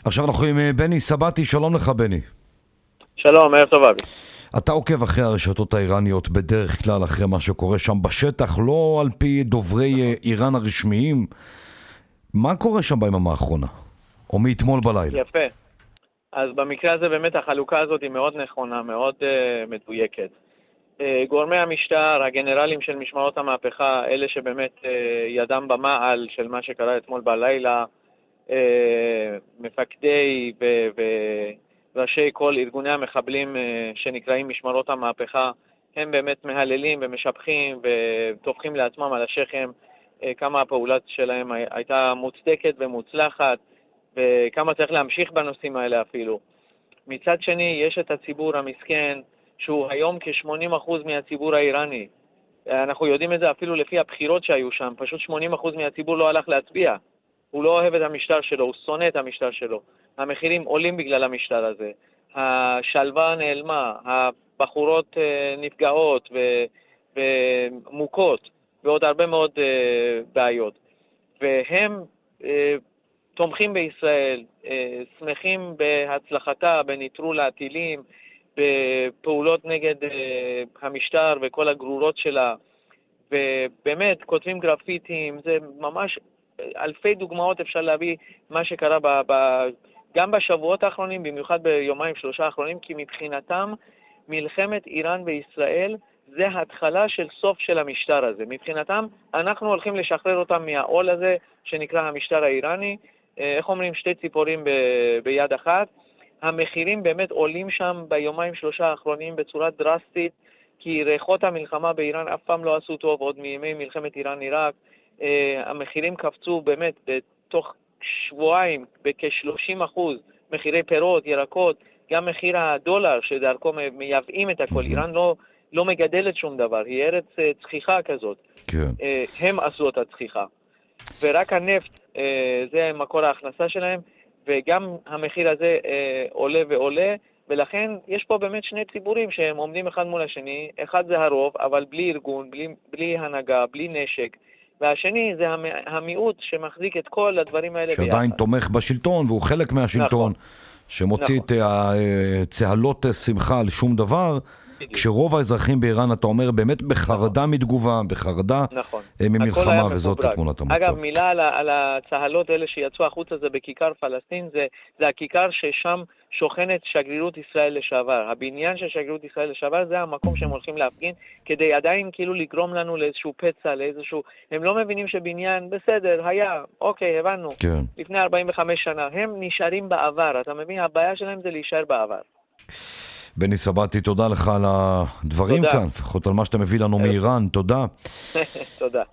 עכשיו אנחנו עם בני סבתי, שלום לך בני. שלום, ערב טוב אבי. אתה עוקב אחרי הרשתות האיראניות בדרך כלל, אחרי מה שקורה שם בשטח, לא על פי דוברי איראן הרשמיים. מה קורה שם ביממה האחרונה? או מאתמול בלילה? יפה. אז במקרה הזה באמת החלוקה הזאת היא מאוד נכונה, מאוד מדויקת. גורמי המשטר, הגנרלים של משמרות המהפכה, אלה שבאמת ידם במעל של מה שקרה אתמול בלילה, מפקדי וראשי כל ארגוני המחבלים שנקראים משמרות המהפכה, הם באמת מהללים ומשבחים וטופחים לעצמם על השכם כמה הפעולה שלהם הייתה מוצדקת ומוצלחת, וכמה צריך להמשיך בנושאים האלה אפילו. מצד שני, יש את הציבור המסכן, שהוא היום כ-80% מהציבור האיראני. אנחנו יודעים את זה אפילו לפי הבחירות שהיו שם. פשוט 80% מהציבור לא הלך להצביע. הוא לא אוהב את המשטר שלו, הוא שונא את המשטר שלו. המחירים עולים בגלל המשטר הזה. השלווה נעלמה, הבחורות נפגעות ומוכות, ועוד הרבה מאוד בעיות. והם תומכים בישראל, שמחים בהצלחתה, בניטרול הטילים, בפעולות נגד המשטר וכל הגרורות שלה, ובאמת כותבים גרפיטים, זה ממש אלפי דוגמאות אפשר להביא מה שקרה גם בשבועות האחרונים, במיוחד ביומיים שלושה האחרונים, כי מבחינתם מלחמת איראן וישראל זה התחלה של סוף של המשטר הזה. מבחינתם אנחנו הולכים לשחרר אותם מהעול הזה שנקרא המשטר האיראני. איך אומרים, שתי ציפורים ביד אחת. המחירים באמת עולים שם ביומיים שלושה האחרונים בצורה דרסטית, כי ריחות המלחמה באיראן אף פעם לא עשו טוב, עוד מימי מלחמת איראן-עיראק. המחירים קפצו באמת בתוך שבועיים בכ-30%, מחירי פירות, ירקות, גם מחיר הדולר שדרכו מייבאים את הכל. איראן לא מגדלת שום דבר, היא ארץ צחיחה כזאת. כן. הם עשו את הצחיחה. ורק הנפט, זה מקור ההכנסה שלהם, וגם המחיר הזה עולה ועולה, ולכן יש פה באמת שני ציבורים שהם עומדים אחד מול השני. אחד זה הרוב, אבל בלי ארגון, בלי הנהגה, בלי נשק, והשני זה המיעוט שמחזיק את כל הדברים האלה ביחד. שעדיין תומך בשלטון, והוא חלק מהשלטון, נכון. שמוציא את צהלות שמחה על שום דבר, כשרוב האזרחים באיראן, אתה אומר, באמת בחרדה מתגובה, בחרדה ממלחמה, וזאת תמונת המצב. אגב, מילה על הצהלות האלה שיצאו החוצה, זה בכיכר פלסטין, זה הכיכר ששם שוכנת שגרירות ישראל לשעבר. הבניין של שגרירות ישראל לשעבר, זה המקום שהם הולכים להפגין, כדי עדיין כאילו לגרום לנו לאיזשהו פצע, לאיזשהו... הם לא מבינים שבניין, בסדר, היה, אוקיי, הבנו. כן. לפני 45 שנה, הם נשארים בעבר. אתה מבין, הבעיה שלהם זה להישאר בעבר. בני סבתי, תודה לך על הדברים כאן, לפחות על מה שאתה מביא לנו מאיראן, תודה. תודה.